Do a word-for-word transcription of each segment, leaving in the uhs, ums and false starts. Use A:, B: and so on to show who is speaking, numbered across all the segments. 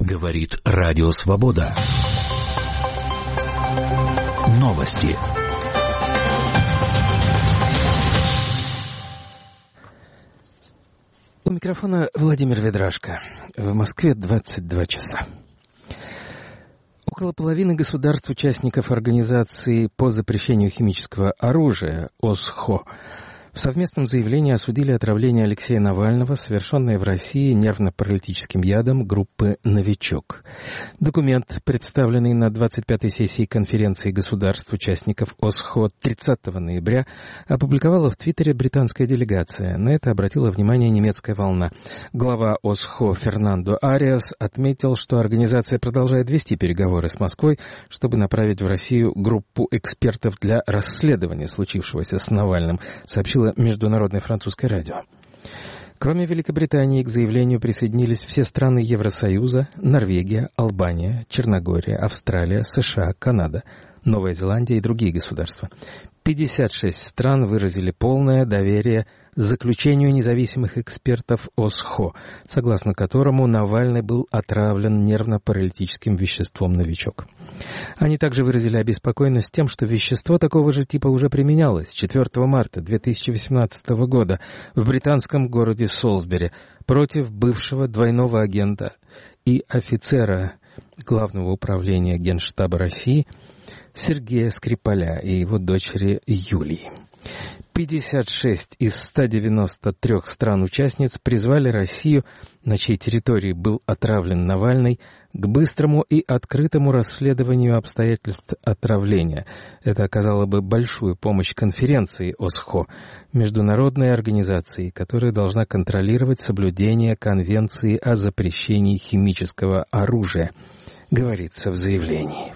A: Говорит Радио Свобода. Новости.
B: У микрофона Владимир Ведрашко. В Москве двадцать два часа. Около половины государств-участников Организации по запрещению химического оружия ОСХО в совместном заявлении осудили отравление Алексея Навального, совершенное в России нервно-паралитическим ядом группы «Новичок». Документ, представленный на двадцать пятой сессии конференции государств-участников ОСХО тридцатого ноября, опубликовала в Твиттере британская делегация. На это обратила внимание немецкая волна. Глава ОСХО Фернандо Ариас отметил, что организация продолжает вести переговоры с Москвой, чтобы направить в Россию группу экспертов для расследования случившегося с Навальным, сообщила Международное французское радио. Кроме Великобритании к заявлению присоединились все страны Евросоюза, Норвегия, Албания, Черногория, Австралия, США, Канада, Новая Зеландия и другие государства. пятьдесят шесть стран выразили полное доверие заключению независимых экспертов ОСХО, согласно которому Навальный был отравлен нервно-паралитическим веществом «Новичок». Они также выразили обеспокоенность тем, что вещество такого же типа уже применялось четвёртого марта две тысячи восемнадцатого года в британском городе Солсбери против бывшего двойного агента и офицера Главного управления Генштаба России Сергея Скрипаля и его дочери Юлии. пятьдесят шесть из ста девяноста трёх стран-участниц призвали Россию, на чьей территории был отравлен Навальный, к быстрому и открытому расследованию обстоятельств отравления. Это оказало бы большую помощь конференции ОСХО, международной организации, которая должна контролировать соблюдение Конвенции о запрещении химического оружия, говорится в заявлении.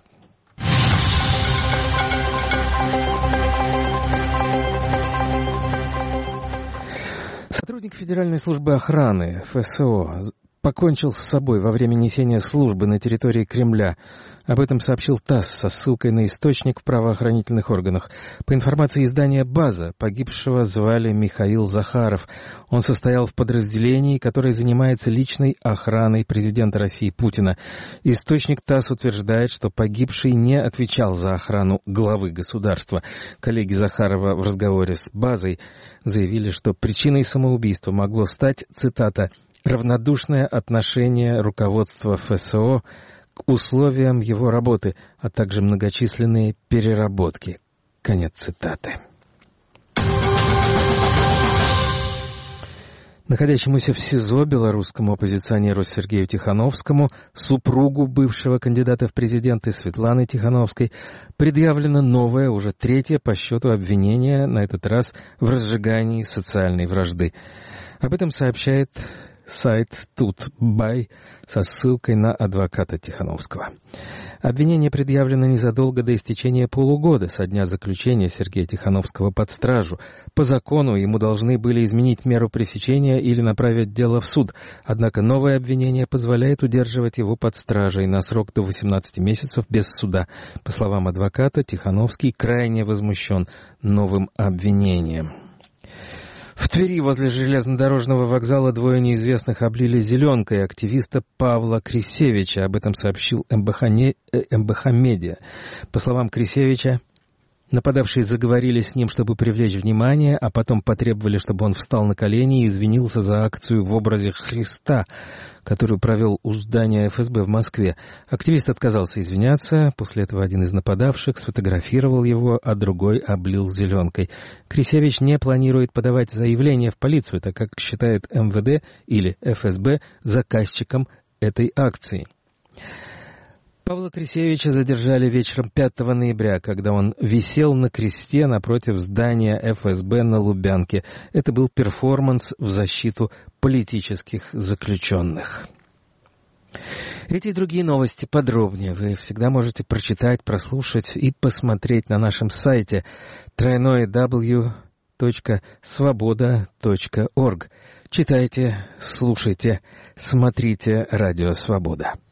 B: Сотрудник Федеральной службы охраны ФСО покончил с собой во время несения службы на территории Кремля. Об этом сообщил ТАСС со ссылкой на источник в правоохранительных органах. По информации издания «База», погибшего звали Михаил Захаров. Он состоял в подразделении, которое занимается личной охраной президента России Путина. Источник ТАСС утверждает, что погибший не отвечал за охрану главы государства. Коллеги Захарова в разговоре с «Базой» заявили, что причиной самоубийства могло стать, цитата, «равнодушное отношение руководства ФСО к условиям его работы, а также многочисленные переработки». Конец цитаты. Находящемуся в СИЗО белорусскому оппозиционеру Сергею Тихановскому, супругу бывшего кандидата в президенты Светланы Тихановской, предъявлено новое, уже третье по счету обвинение, на этот раз в разжигании социальной вражды. Об этом сообщает сайт Тутбай со ссылкой на адвоката Тихановского. Обвинение предъявлено незадолго до истечения полугода со дня заключения Сергея Тихановского под стражу. По закону ему должны были изменить меру пресечения или направить дело в суд. Однако новое обвинение позволяет удерживать его под стражей на срок до восемнадцати месяцев без суда. По словам адвоката, Тихановский крайне возмущен новым обвинением. В Твери возле железнодорожного вокзала двое неизвестных облили зеленкой активиста Павла Крисевича. Об этом сообщил эм бэ ха Медиа. По словам Крисевича, нападавшие заговорили с ним, чтобы привлечь внимание, а потом потребовали, чтобы он встал на колени и извинился за акцию в образе Христа, которую провел у здания эф эс бэ в Москве. Активист отказался извиняться. После этого один из нападавших сфотографировал его, а другой облил зеленкой. Крисевич не планирует подавать заявление в полицию, так как считает эм вэ дэ или эф эс бэ заказчиком этой акции. Павла Крисевича задержали вечером пятого ноября, когда он висел на кресте напротив здания эф эс бэ на Лубянке. Это был перформанс в защиту политических заключенных. Эти и другие новости подробнее вы всегда можете прочитать, прослушать и посмотреть на нашем сайте дабл ю дабл ю дабл ю точка свобода точка орг. Читайте, слушайте, смотрите Радио Свобода.